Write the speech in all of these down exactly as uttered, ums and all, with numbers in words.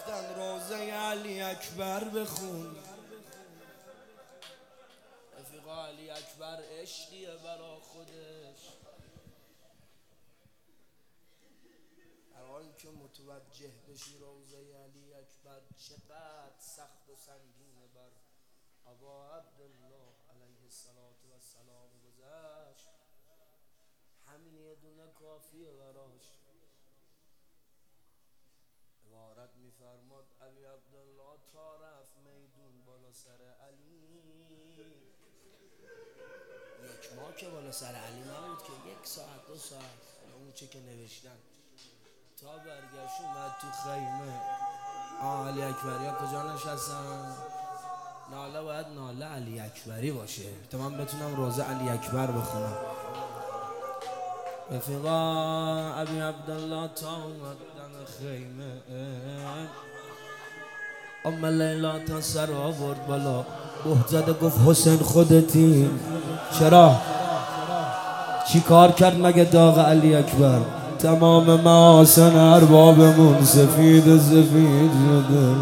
گفتن روزه علی اکبر بخون. رفیقا علی اکبر عشقیه برا خودش، هر حال که متوجه بشی روزه علی اکبر چقدر سخت و سنگینه بر ابا عبدالله علیه السلام گذشت، همین یه دونه کافیه براش. عبارت میفرماد علی عبدالله تا رفت میدون بالا سر علی، یک ماه که بالا سر علی نبود که، یک ساعت دو ساعت اون چه که نوشتن، تا برگشت اومد تو خیمه. آه علی اکبری ها کجا نشستن؟ ناله باید ناله علی اکبری باشه تا من بتونم روزه علی اکبر بخونم. رفیقا ابی عبدالله تا اومد دم خیمه، ام لیلا تا سر آورد بالا، بهت زده گفت حسین خودتی. چرا؟ چی کار کرد مگه داغ علی اکبر؟ تمام محاسن اربابمون سفید سفید شده.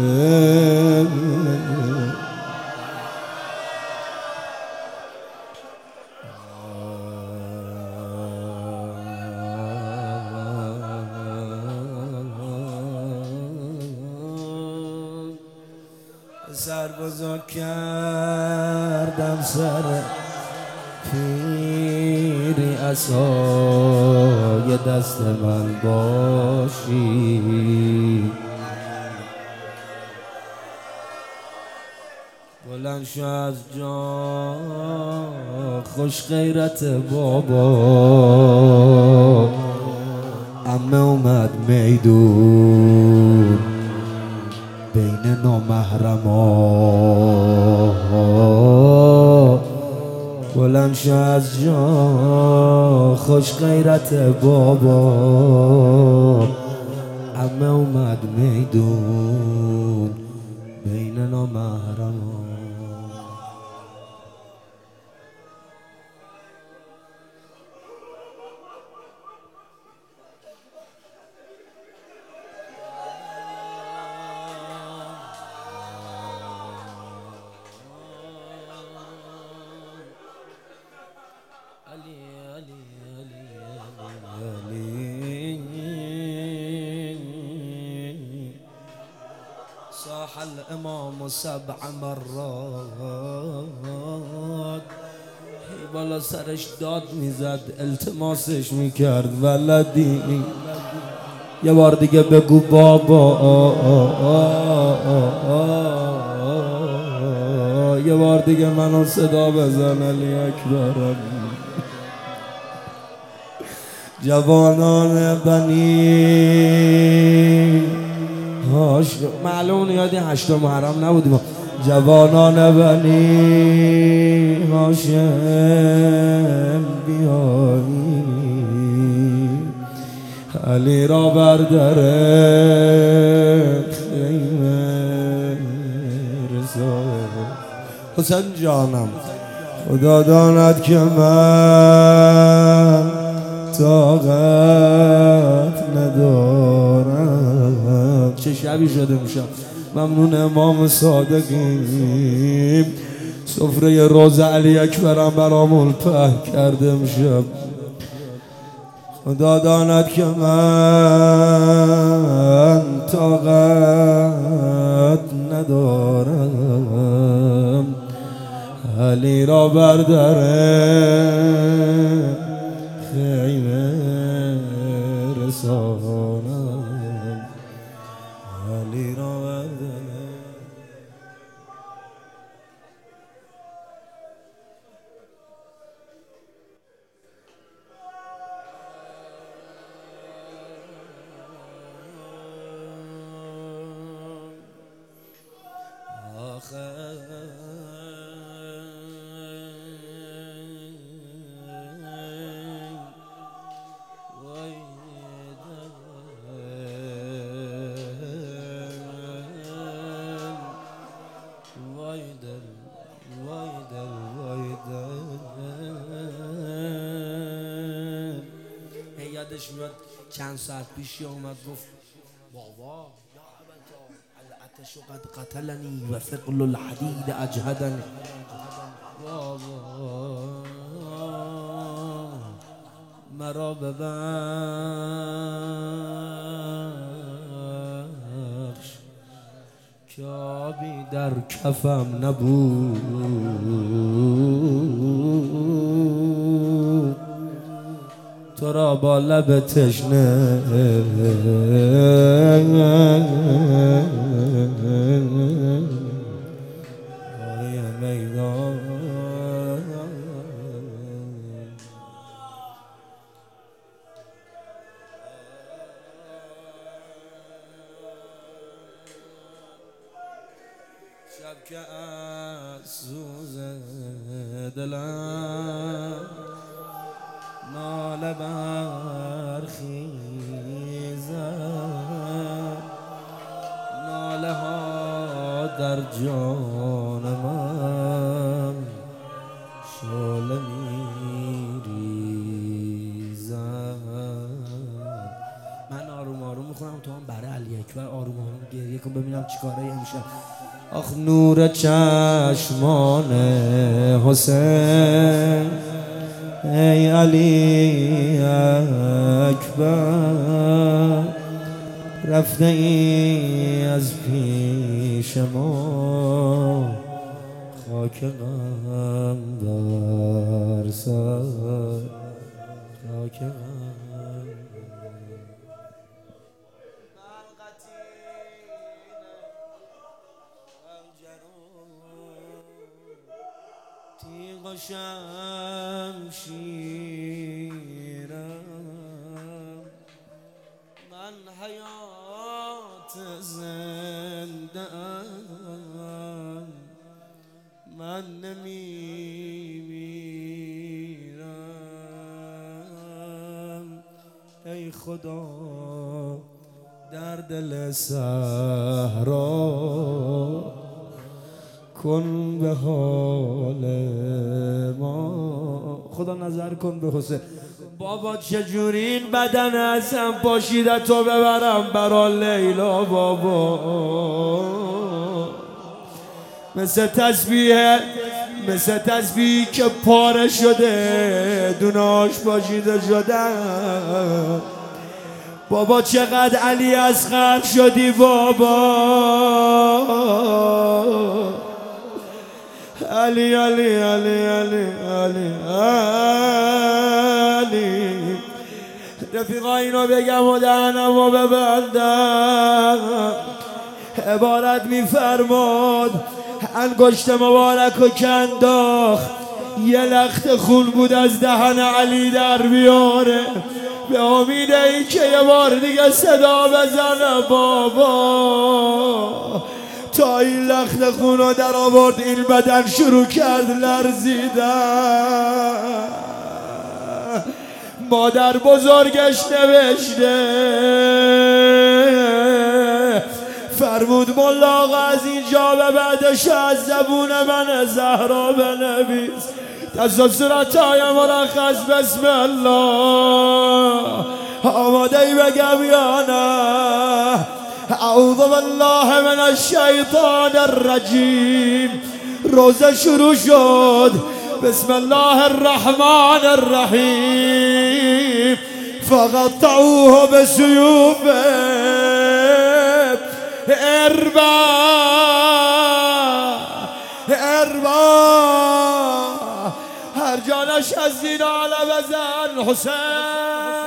سر بزرگ کردم سر پیری عصای دست من باشی، بلند شو از جا خوش غیرت بابا، عمه اومد میدون بین نامحرما، بلند شو از جا خوش غیرت بابا، عمه اومد میدون بین نامحرما. صاح الامام سبع مرات، بالا سرش داد میزد التماسش میکرد ولدی، یه بار دیگه بگو بابا، یه بار دیگه منو صدا بزن علی اکبرم. جوانان بنی هاشم، معلوم یادی هشتم محرم نبودیم. جوانان بنی هاشم بیایی، علی را بر در خیمه رسا. حسین جانم خدا داند که من طاقت ندارم. چه شبی شده میشم. ممنون امام صادقیم، سفره روزه علی اکبرم برامون پهن کرده میشم. خدا داند که من طاقت ندارم، علی را بر در خیمه رسانم، علی را بر در. یادش میاد چند ساعت پیش اومد گفت بابا یا العطش قد قتلني و ثقل الحدید اجهدنی. مرا ببخش که آبی در کفم نبود، تو را با لب تشنه میدان. شب که از سوز دلم ناله برخیزد، ناله ها در جان من شعله میریزد. من آروم آروم میخونم تو هم برای علی اکبر آروم آروم گریه کن ببینم چیکاره امشب. آخ نور چشمان حسین ای علی اکبر، رفته ای از پیش ما خاک غم بر سر، خاک غم. تیغ و شمشیرم، من حیات زنده ام، من نمیمیرم. ای خدا در دل صحرا کن به حال ما، خدا نظر کن به حسین. بابا چجوری این بدن ازم پاشیده تو ببرم برا لیلا بابا، مثل تسبیح مثل تسبیح که پاره شده دوناش پاشیده شدن. بابا چقدر علی اصغر شدی بابا، علی علی علی علی علی علی. رفیقا اینو بگم و دهنم و ببندم. عبارت میفرماد انگشت مبارک و کنداخت، یه لخت خون بود از دهن علی در بیاره، به امید ای که یه بار دیگه صدا بزنه بابا. تا این لخت خون رو در آورد این بدن شروع کرد لرزیدن. مادر بزرگش نوشته فرمود ملا آقا از اینجا به بعدش از زبون من زهرا بنویس. دست صورت های مرخص بسم الله. آماده ای بگم یا نه؟ اعوذ بالله من الشیطان الرجیم. روزه شروع شد. بسم الله الرحمن الرحیم. فقطعوه بسیوف اربا اربا. هر جانش از زینا لبزن حسین.